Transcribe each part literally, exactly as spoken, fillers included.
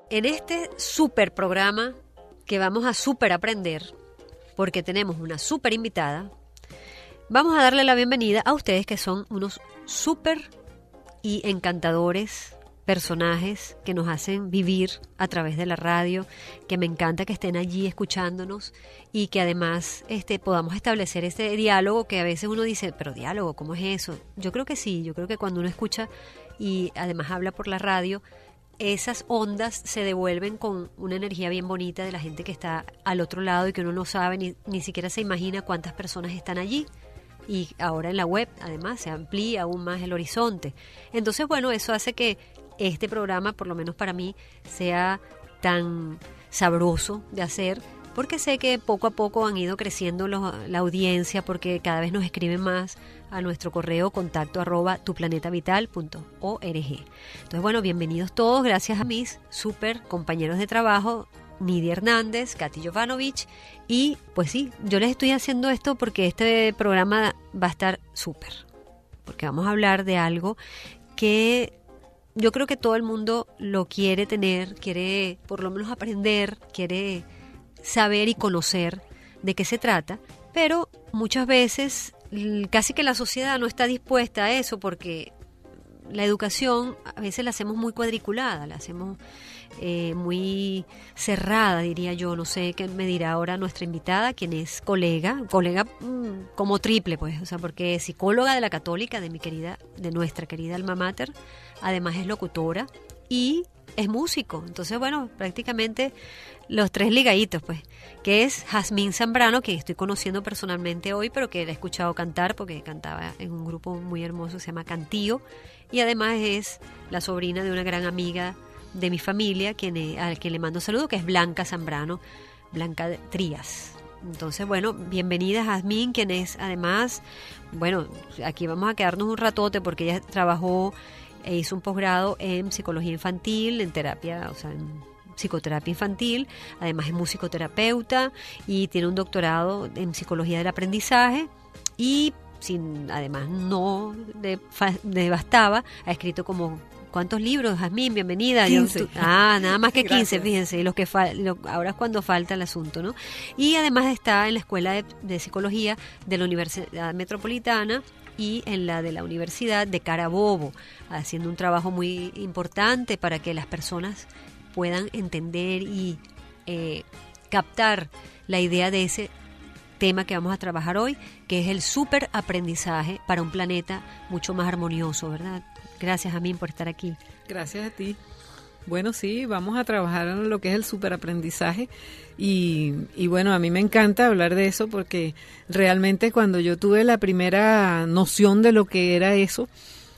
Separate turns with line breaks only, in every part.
en este super programa que vamos a super aprender, porque tenemos una super invitada, vamos a darle la bienvenida a ustedes que son unos super y encantadores personajes que nos hacen vivir a través de la radio, que me encanta que estén allí escuchándonos y que además este, podamos establecer este diálogo que a veces uno dice, pero diálogo, ¿cómo es eso? Yo creo que sí, yo creo que cuando uno escucha y además habla por la radio, esas ondas se devuelven con una energía bien bonita de la gente que está al otro lado y que uno no sabe ni, ni siquiera se imagina cuántas personas están allí. Y ahora en la web, además, se amplía aún más el horizonte. Entonces, bueno, eso hace que este programa, por lo menos para mí, sea tan sabroso de hacer, porque sé que poco a poco han ido creciendo los, la audiencia, porque cada vez nos escriben más a nuestro correo contacto arroba tuplanetavital punto org. Entonces, bueno, bienvenidos todos, gracias a mis super compañeros de trabajo, Nidia Hernández, Katy Jovanovic, y pues sí, yo les estoy haciendo esto porque este programa va a estar súper, porque vamos a hablar de algo que yo creo que todo el mundo lo quiere tener, quiere por lo menos aprender, quiere saber y conocer de qué se trata, pero muchas veces casi que la sociedad no está dispuesta a eso porque la educación a veces la hacemos muy cuadriculada, la hacemos eh, muy cerrada, diría yo. No sé qué me dirá ahora nuestra invitada, quien es colega, colega mmm, como triple, pues, o sea, porque es psicóloga de la Católica, de mi querida, de nuestra querida alma mater, además es locutora y es músico. Entonces, bueno, prácticamente los tres ligaditos, pues, que es Jazmín Zambrano, que estoy conociendo personalmente hoy, pero que la he escuchado cantar porque cantaba en un grupo muy hermoso que se llama Cantío, y además es la sobrina de una gran amiga de mi familia, quien es, al que le mando saludo, que es Blanca Zambrano, Blanca Trías. Entonces, bueno, bienvenida Jazmín, quien es además, bueno, aquí vamos a quedarnos un ratote porque ella trabajó e hizo un posgrado en psicología infantil, en terapia, o sea, en psicoterapia infantil, además es musicoterapeuta y tiene un doctorado en psicología del aprendizaje y sin, además no le, le bastaba, ha escrito como ¿cuántos libros, Jazmín? Bienvenida.
quince.
Yo, tú, ah, nada más que quince,
Gracias.
fíjense, y los que fa, lo, ahora es cuando falta el asunto, ¿no? Y además está en la Escuela de, de Psicología de la Universidad Metropolitana y en la de la Universidad de Carabobo, haciendo un trabajo muy importante para que las personas puedan entender y eh, captar la idea de ese tema que vamos a trabajar hoy, que es el superaprendizaje para un planeta mucho más armonioso, ¿verdad? Gracias, Jazmín, por estar aquí.
Gracias a ti. Bueno, sí, vamos a trabajar en lo que es el superaprendizaje y, y bueno, a mí me encanta hablar de eso porque realmente cuando yo tuve la primera noción de lo que era eso,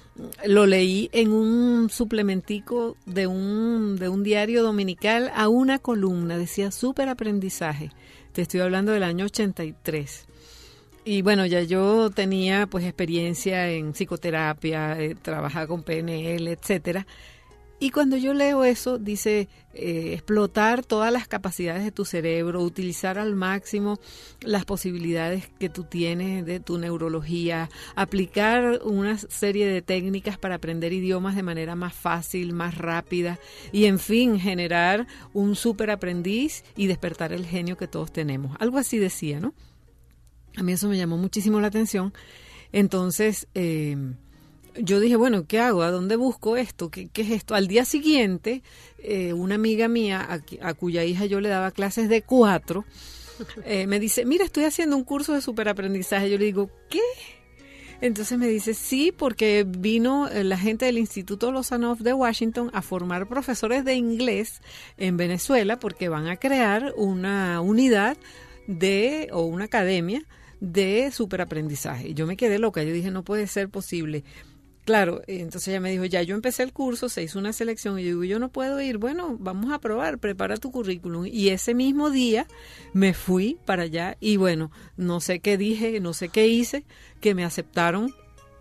lo leí en un suplementico de un, de un diario dominical a una columna, decía superaprendizaje. Te estoy hablando del año ochenta y tres. Y bueno, ya yo tenía pues experiencia en psicoterapia, eh, trabajaba con P N L, etcétera. Y cuando yo leo eso, dice eh, explotar todas las capacidades de tu cerebro, utilizar al máximo las posibilidades que tú tienes de tu neurología, aplicar una serie de técnicas para aprender idiomas de manera más fácil, más rápida y, en fin, generar un superaprendiz y despertar el genio que todos tenemos. Algo así decía, ¿no? A mí eso me llamó muchísimo la atención. Entonces, eh, yo dije, bueno, ¿qué hago? ¿A dónde busco esto? ¿Qué, qué es esto? Al día siguiente, eh, una amiga mía, a, a cuya hija yo le daba clases de cuatro, eh, me dice, mira, estoy haciendo un curso de superaprendizaje. Yo le digo, ¿qué? Entonces me dice, sí, porque vino la gente del Instituto Lozanov de Washington a formar profesores de inglés en Venezuela porque van a crear una unidad de o una academia de superaprendizaje. Y yo me quedé loca, yo dije, no puede ser posible. Claro, entonces ella me dijo, ya yo empecé el curso, se hizo una selección, y yo digo, yo no puedo ir, bueno, vamos a probar, prepara tu currículum. Y ese mismo día me fui para allá y bueno, no sé qué dije, no sé qué hice, que me aceptaron.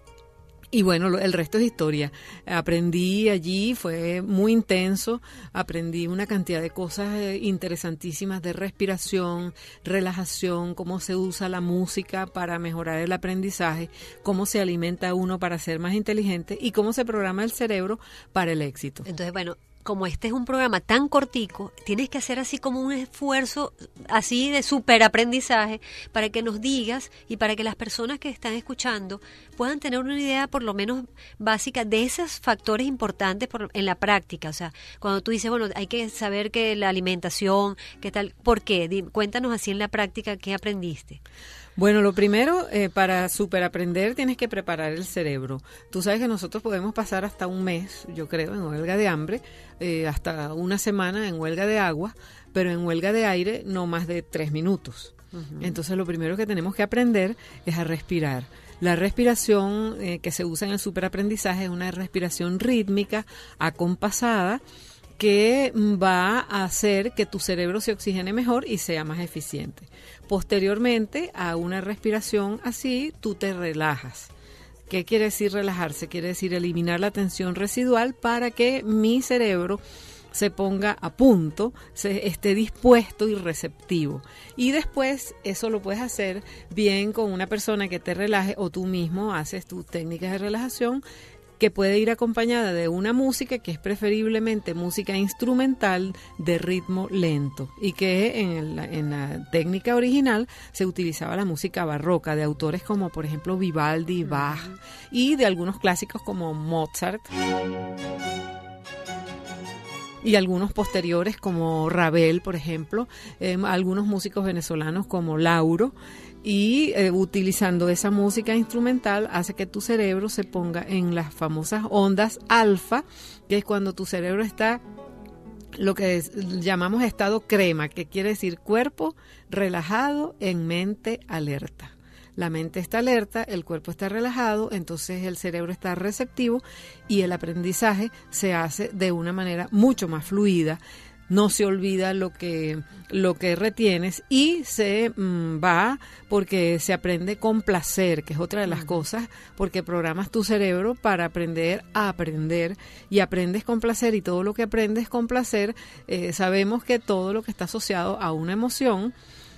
Y bueno, el resto es historia. Aprendí allí, fue muy intenso, aprendí una cantidad de cosas interesantísimas de respiración, relajación, cómo se usa la música para mejorar el aprendizaje, cómo se alimenta uno para ser más inteligente y cómo se programa el cerebro para el éxito.
Entonces, bueno, como este es un programa tan cortico, tienes que hacer así como un esfuerzo así de súper aprendizaje para que nos digas y para que las personas que están escuchando puedan tener una idea por lo menos básica de esos factores importantes por, en la práctica. O sea, cuando tú dices, bueno, hay que saber que la alimentación, qué tal, ¿por qué? Di, cuéntanos así en la práctica qué aprendiste.
Bueno, lo primero, eh, para superaprender tienes que preparar el cerebro. Tú sabes que nosotros podemos pasar hasta un mes, yo creo, en huelga de hambre, eh, hasta una semana en huelga de agua, pero en huelga de aire no más de tres minutos. Uh-huh. Entonces lo primero que tenemos que aprender es a respirar. La respiración eh, que se usa en el superaprendizaje es una respiración rítmica, acompasada, que va a hacer que tu cerebro se oxigene mejor y sea más eficiente. Posteriormente a una respiración así, tú te relajas. ¿Qué quiere decir relajarse? Quiere decir eliminar la tensión residual para que mi cerebro se ponga a punto, se esté dispuesto y receptivo. Y después eso lo puedes hacer bien con una persona que te relaje o tú mismo haces tus técnicas de relajación, que puede ir acompañada de una música que es preferiblemente música instrumental de ritmo lento y que en, el, en la técnica original se utilizaba la música barroca de autores como por ejemplo Vivaldi, Bach uh-huh. y de algunos clásicos como Mozart y algunos posteriores como Ravel, por ejemplo, eh, algunos músicos venezolanos como Lauro. Y eh, utilizando esa música instrumental hace que tu cerebro se ponga en las famosas ondas alfa, que es cuando tu cerebro está lo que es, llamamos estado crema, que quiere decir cuerpo relajado en mente alerta. La mente está alerta, el cuerpo está relajado, entonces el cerebro está receptivo y el aprendizaje se hace de una manera mucho más fluida. No se olvida lo que lo que retienes y se mmm, va porque se aprende con placer, que es otra de las uh-huh. cosas, porque programas tu cerebro para aprender a aprender y aprendes con placer y todo lo que aprendes con placer, eh, sabemos que todo lo que está asociado a una emoción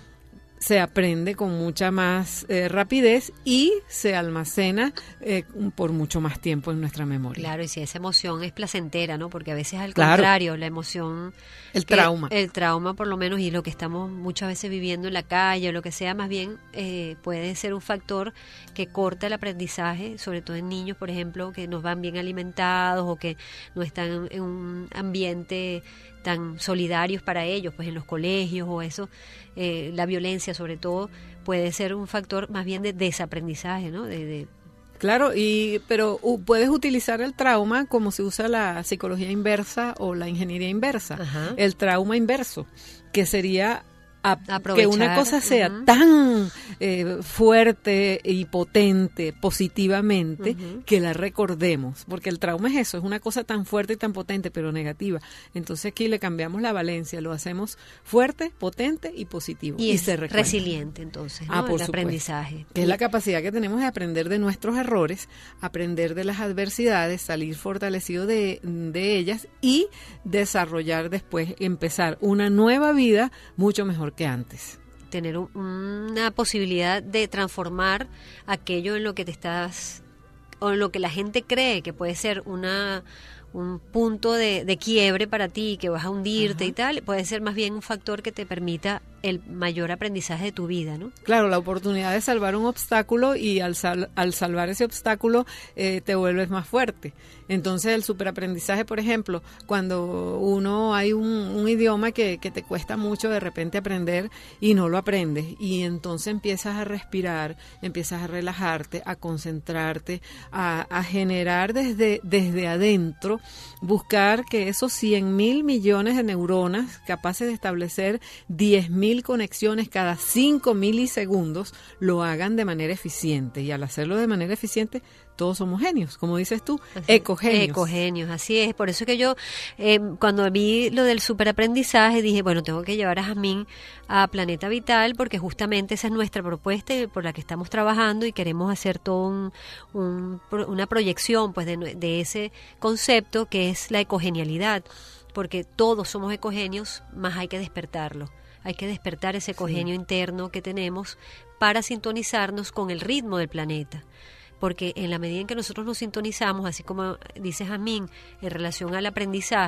se aprende con mucha más eh, rapidez y se almacena eh, por mucho más tiempo en nuestra memoria.
Claro, y si esa emoción es placentera, ¿no? Porque a veces al
claro.
contrario, la emoción...
El trauma.
El trauma, por lo menos, y lo que estamos muchas veces viviendo en la calle o lo que sea, más bien eh, puede ser un factor que corta el aprendizaje, sobre todo en niños, por ejemplo, que no van bien alimentados o que no están en un ambiente tan solidarios para ellos, pues en los colegios o eso, eh, la violencia sobre todo puede ser un factor más bien de desaprendizaje, ¿no? De, de
Claro, y pero uh, puedes utilizar el trauma como se usa la psicología inversa o la ingeniería inversa, uh-huh. el trauma inverso, que sería a, que una cosa sea uh-huh. tan eh, fuerte y potente positivamente uh-huh. que la recordemos, porque el trauma es eso, es una cosa tan fuerte y tan potente pero negativa. Entonces aquí le cambiamos la valencia, lo hacemos fuerte, potente y positivo
y,
y
es
se recuerda.
Resiliente entonces, ¿no?
Ah, por
el
supuesto.
Aprendizaje
Que es la capacidad que tenemos de aprender de nuestros errores, aprender de las adversidades, salir fortalecido de, de ellas y desarrollar después, empezar una nueva vida mucho mejor que antes.
Tener un, una posibilidad de transformar aquello en lo que te estás, o en lo que la gente cree que puede ser una un punto de, de quiebre para ti, que vas a hundirte Ajá. y tal, puede ser más bien un factor que te permita el mayor aprendizaje de tu vida, ¿no?
Claro, la oportunidad de salvar un obstáculo y al, sal, al salvar ese obstáculo eh, te vuelves más fuerte. Entonces el superaprendizaje, por ejemplo, cuando uno hay un, un idioma que, que te cuesta mucho de repente aprender y no lo aprendes y entonces empiezas a respirar, empiezas a relajarte, a concentrarte, a, a generar desde, desde adentro, buscar que esos cien mil millones de neuronas capaces de establecer diez mil conexiones cada cinco milisegundos lo hagan de manera eficiente, y al hacerlo de manera eficiente todos somos genios, como dices tú, así, ecogenios.
Ecogenios, así es. Por eso que yo, eh, cuando vi lo del superaprendizaje, dije, bueno, tengo que llevar a Jazmín a Planeta Vital, porque justamente esa es nuestra propuesta por la que estamos trabajando y queremos hacer todo un, un, una proyección pues de, de ese concepto que es la ecogenialidad, porque todos somos ecogenios, más hay que despertarlo. Hay que despertar ese ecogenio sí. interno que tenemos para sintonizarnos con el ritmo del planeta. Porque en la medida en que nosotros nos sintonizamos, así como dice Jazmín, en relación al aprendizaje,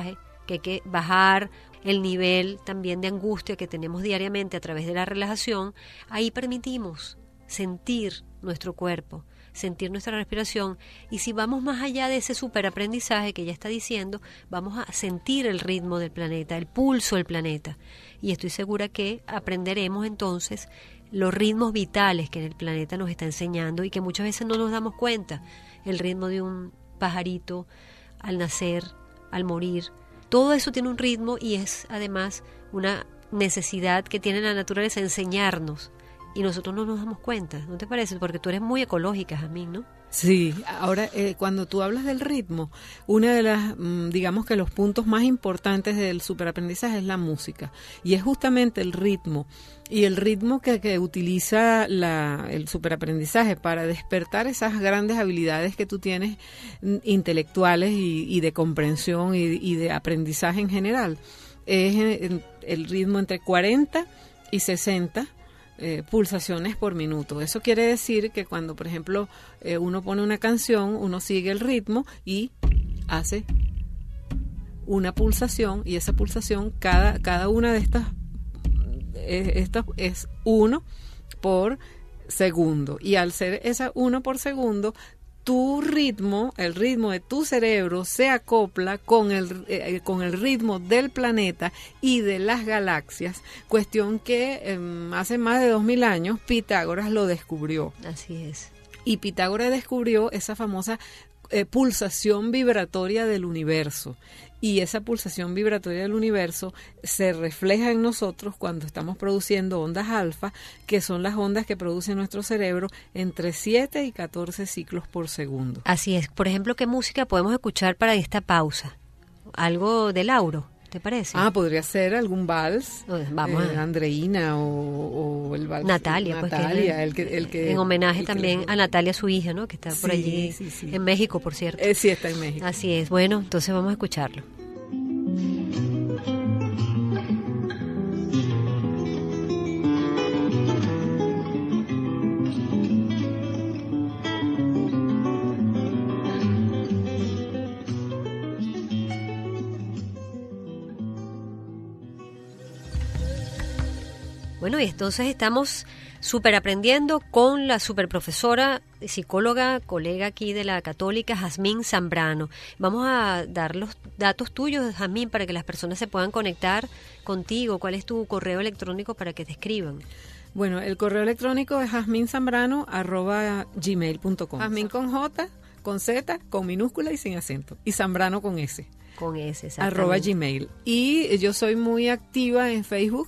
que hay que bajar el nivel también de angustia que tenemos diariamente a través de la relajación, ahí permitimos sentir nuestro cuerpo, sentir nuestra respiración, y si vamos más allá de ese superaprendizaje que ella está diciendo, vamos a sentir el ritmo del planeta, el pulso del planeta, y estoy segura que aprenderemos entonces los ritmos vitales que el planeta nos está enseñando y que muchas veces no nos damos cuenta, el ritmo de un pajarito al nacer, al morir. Todo eso tiene un ritmo y es además una necesidad que tiene la naturaleza enseñarnos y nosotros no nos damos cuenta, ¿no te parece? Porque tú eres muy ecológica, Jazmín, ¿no?
Sí, ahora eh, cuando tú hablas del ritmo, una de las, mm, digamos que los puntos más importantes del superaprendizaje es la música y es justamente el ritmo y el ritmo que, que utiliza la, el superaprendizaje para despertar esas grandes habilidades que tú tienes mm, intelectuales y, y de comprensión y, y de aprendizaje en general. Es el, el ritmo entre cuarenta y sesenta Eh, pulsaciones por minuto. Eso quiere decir que cuando, por ejemplo, eh, uno pone una canción, uno sigue el ritmo y hace una pulsación, y esa pulsación, cada, cada una de estas, eh, estas es uno por segundo. Y al ser esa uno por segundo, tu ritmo, el ritmo de tu cerebro se acopla con el, eh, con el ritmo del planeta y de las galaxias, cuestión que eh, hace más de dos mil años Pitágoras lo descubrió.
Así es.
Y Pitágoras descubrió esa famosa eh, pulsación vibratoria del universo. Y esa pulsación vibratoria del universo se refleja en nosotros cuando estamos produciendo ondas alfa, que son las ondas que produce nuestro cerebro entre siete y catorce ciclos por segundo.
Así es. Por ejemplo, ¿qué música podemos escuchar para esta pausa? Algo de Lauro, ¿te parece?
Ah, podría ser algún vals,
Vamos
eh,
a...
Andreina o, o el vals.
Natalia,
Natalia,
pues,
el que, el que,
en homenaje
el
también
que,
a Natalia, su hija, ¿no? Que está por
sí,
allí
sí, sí.
en México, por cierto.
Eh, sí, está en México.
Así es. Bueno, entonces vamos a escucharlo. Bueno, y entonces estamos súper aprendiendo con la super profesora, psicóloga, colega aquí de la Católica, Jazmín Zambrano. Vamos a dar los datos tuyos, Jazmín, para que las personas se puedan conectar contigo. ¿Cuál es tu correo electrónico para que te escriban?
Bueno, el correo electrónico es jazminzambrano arroba gmail punto com. Jazmín con J, con Z, con minúscula y sin acento. Y Zambrano con S.
Con S, exactamente.
Arroba Gmail. Y yo soy muy activa en Facebook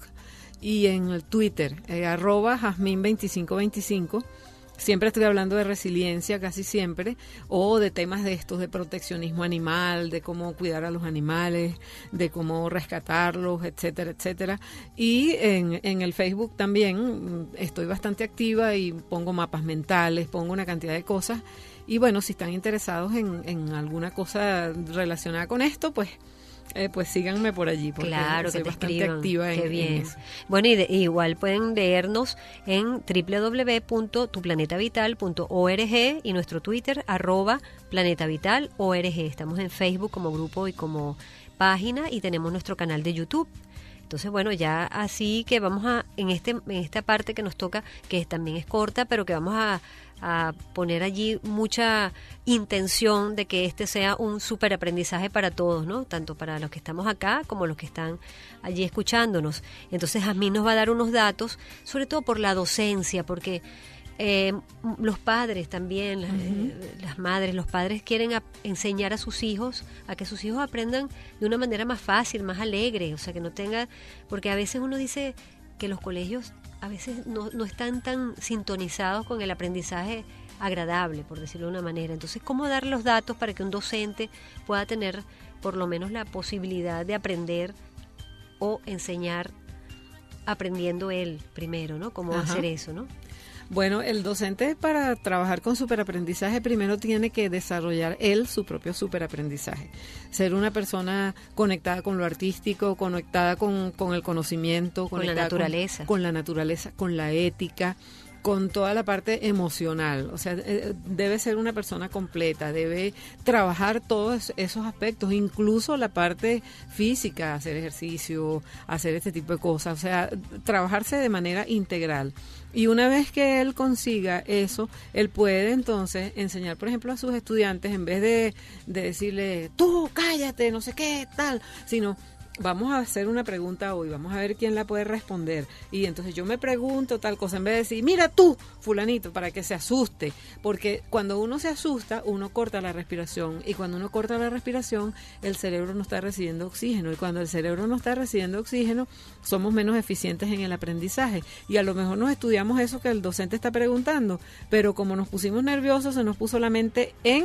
y en el Twitter, eh, arroba Jazmín veinticinco veinticinco. Siempre estoy hablando de resiliencia, casi siempre, o de temas de estos, de proteccionismo animal, de cómo cuidar a los animales, de cómo rescatarlos, etcétera, etcétera. Y en, en el Facebook también estoy bastante activa y pongo mapas mentales, pongo una cantidad de cosas. Y bueno, si están interesados en, en alguna cosa relacionada con esto, pues... Eh, pues síganme por allí, porque
claro,
soy
que te
bastante
escriban.
activa en,
Qué bien.
en eso.
Bueno, y de, igual pueden leernos en doble u doble u doble u punto tu planeta vital punto org y nuestro Twitter, arroba Planeta Vital O R G. Estamos en Facebook como grupo y como página y tenemos nuestro canal de YouTube. Entonces, bueno, ya así que vamos a, en este en esta parte que nos toca, que también es corta, pero que vamos a, a poner allí mucha intención de que este sea un súper aprendizaje para todos, ¿no? Tanto para los que estamos acá como los que están allí escuchándonos. Entonces, Jazmín nos va a dar unos datos, sobre todo por la docencia, porque... Eh, los padres también, las, uh-huh. eh, las madres, los padres quieren a, enseñar a sus hijos a que sus hijos aprendan de una manera más fácil, más alegre, o sea, que no tenga, porque a veces uno dice que los colegios a veces no, no están tan sintonizados con el aprendizaje agradable, por decirlo de una manera. Entonces, ¿cómo dar los datos para que un docente pueda tener por lo menos la posibilidad de aprender o enseñar aprendiendo él primero, ¿no? ¿Cómo
Ajá.
hacer eso, no?
Bueno, el docente para trabajar con superaprendizaje primero tiene que desarrollar él su propio superaprendizaje. Ser una persona conectada con lo artístico, conectada con, con el conocimiento,
con la
naturaleza.
naturaleza.
Con, con la naturaleza, con la ética, con toda la parte emocional, o sea, eh, debe ser una persona completa, debe trabajar todos esos aspectos, incluso la parte física, hacer ejercicio, hacer este tipo de cosas, o sea, trabajarse de manera integral. Y una vez que él consiga eso, él puede entonces enseñar, por ejemplo, a sus estudiantes, en vez de, de decirle, tú cállate, no sé qué, tal, sino vamos a hacer una pregunta hoy, vamos a ver quién la puede responder. Y entonces yo me pregunto tal cosa, en vez de decir, mira tú, fulanito, para que se asuste. Porque cuando uno se asusta, uno corta la respiración. Y cuando uno corta la respiración, el cerebro no está recibiendo oxígeno. Y cuando el cerebro no está recibiendo oxígeno, somos menos eficientes en el aprendizaje. Y a lo mejor nos estudiamos eso que el docente está preguntando, pero como nos pusimos nerviosos, se nos puso la mente en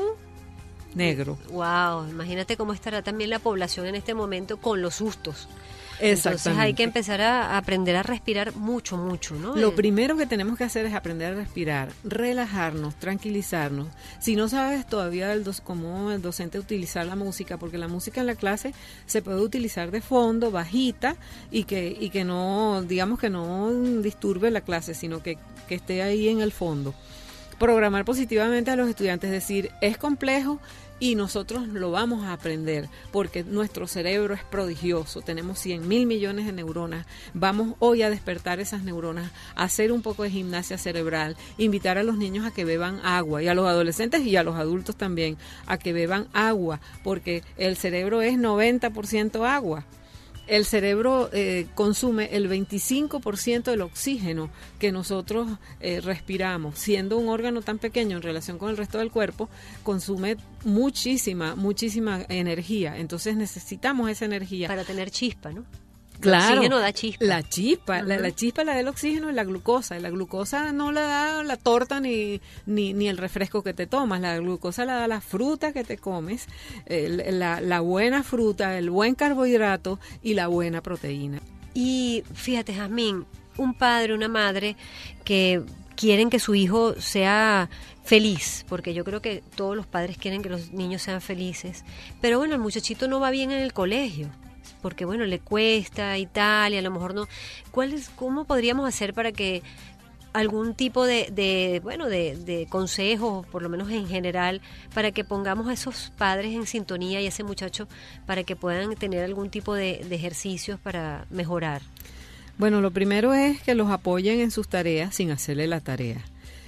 negro.
Wow, imagínate cómo estará también la población en este momento con los sustos.
Exactamente.
Entonces hay que empezar a aprender a respirar mucho, mucho, ¿no?
Lo primero que tenemos que hacer es aprender a respirar, relajarnos, tranquilizarnos. Si no sabes todavía el dos, cómo el docente utilizar la música, porque la música en la clase se puede utilizar de fondo, bajita, y que y que no, digamos que no disturbe la clase, sino que, que esté ahí en el fondo. Programar positivamente a los estudiantes, es decir, es complejo y nosotros lo vamos a aprender porque nuestro cerebro es prodigioso, tenemos cien mil millones de neuronas, vamos hoy a despertar esas neuronas, a hacer un poco de gimnasia cerebral, invitar a los niños a que beban agua y a los adolescentes y a los adultos también a que beban agua porque el cerebro es noventa por ciento agua. El cerebro eh, consume el veinticinco por ciento del oxígeno que nosotros eh, respiramos. Siendo un órgano tan pequeño en relación con el resto del cuerpo, consume muchísima, muchísima energía. Entonces necesitamos esa energía.
Para tener chispa, ¿no?
Claro,
el oxígeno da chispa.
La chispa,
uh-huh.
la, la chispa la da el oxígeno y la glucosa. Y la glucosa no la da la torta ni, ni, ni el refresco que te tomas. La glucosa la da la fruta que te comes, el, la, la buena fruta, el buen carbohidrato y la buena proteína.
Y fíjate, Jazmín, un padre, una madre que quieren que su hijo sea feliz, porque yo creo que todos los padres quieren que los niños sean felices, pero bueno, el muchachito no va bien en el colegio, porque bueno, le cuesta y tal, y a lo mejor no. ¿Cuál es, cómo podríamos hacer para que algún tipo de, de bueno, de, de consejos, por lo menos en general, para que pongamos a esos padres en sintonía y a ese muchacho para que puedan tener algún tipo de, de ejercicios para mejorar?
Bueno, lo primero es que los apoyen en sus tareas sin hacerle la tarea,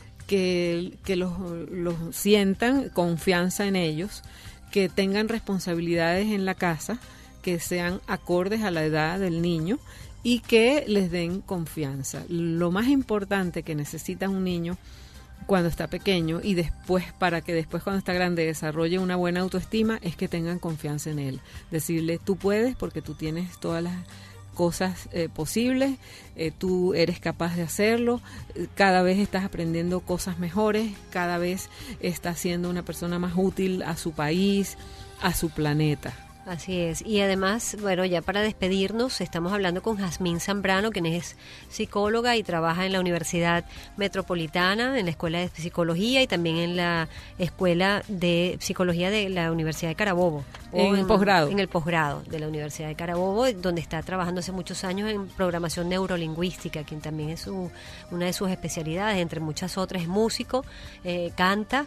que, que los, los sientan confianza en ellos, que tengan responsabilidades en la casa, que sean acordes a la edad del niño y que les den confianza. Lo más importante que necesita un niño cuando está pequeño y después para que después cuando está grande desarrolle una buena autoestima es que tengan confianza en él. Decirle, tú puedes porque tú tienes todas las cosas eh, posibles, eh, tú eres capaz de hacerlo, cada vez estás aprendiendo cosas mejores, cada vez estás siendo una persona más útil a su país, a su planeta.
Así es, y además, bueno, ya para despedirnos, estamos hablando con Jazmín Zambrano, quien es psicóloga y trabaja en la Universidad Metropolitana, en la Escuela de Psicología y también en la Escuela de Psicología de la Universidad de Carabobo.
En el posgrado.
En el posgrado de la Universidad de Carabobo, donde está trabajando hace muchos años en programación neurolingüística, quien también es su, una de sus especialidades, entre muchas otras, es músico, eh, canta,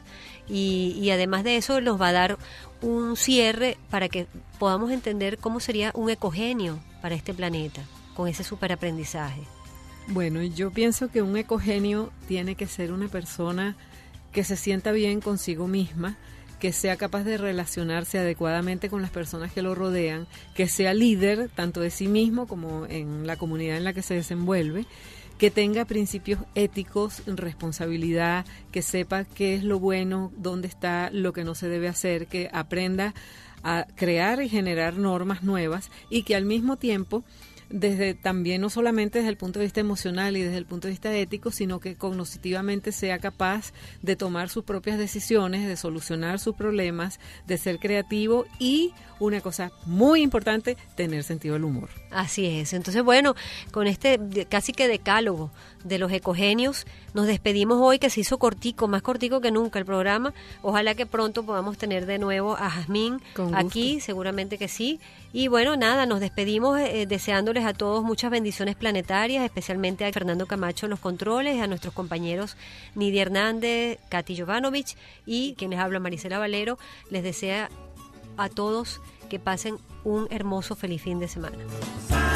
y, y además de eso nos va a dar un cierre para que podamos entender cómo sería un ecogenio para este planeta, con ese superaprendizaje.
Bueno, yo pienso que un ecogenio tiene que ser una persona que se sienta bien consigo misma, que sea capaz de relacionarse adecuadamente con las personas que lo rodean, que sea líder tanto de sí mismo como en la comunidad en la que se desenvuelve, que tenga principios éticos, responsabilidad, que sepa qué es lo bueno, dónde está lo que no se debe hacer, que aprenda a crear y generar normas nuevas y que al mismo tiempo, desde también no solamente desde el punto de vista emocional y desde el punto de vista ético, sino que cognitivamente sea capaz de tomar sus propias decisiones, de solucionar sus problemas, de ser creativo y, una cosa muy importante, tener sentido del humor.
Así es. Entonces, bueno, con este casi que decálogo de los ecogenios, nos despedimos hoy, que se hizo cortico, más cortico que nunca el programa. Ojalá que pronto podamos tener de nuevo a Jazmín aquí, seguramente que sí. Y bueno, nada, nos despedimos eh, deseándole deseándoles a todos muchas bendiciones planetarias, especialmente a Fernando Camacho en los controles, a nuestros compañeros Nidia Hernández, Katy Jovanovic y quien les habla, Marisela Valero. Les desea a todos que pasen un hermoso, feliz fin de semana.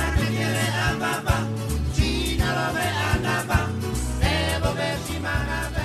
China lo ve a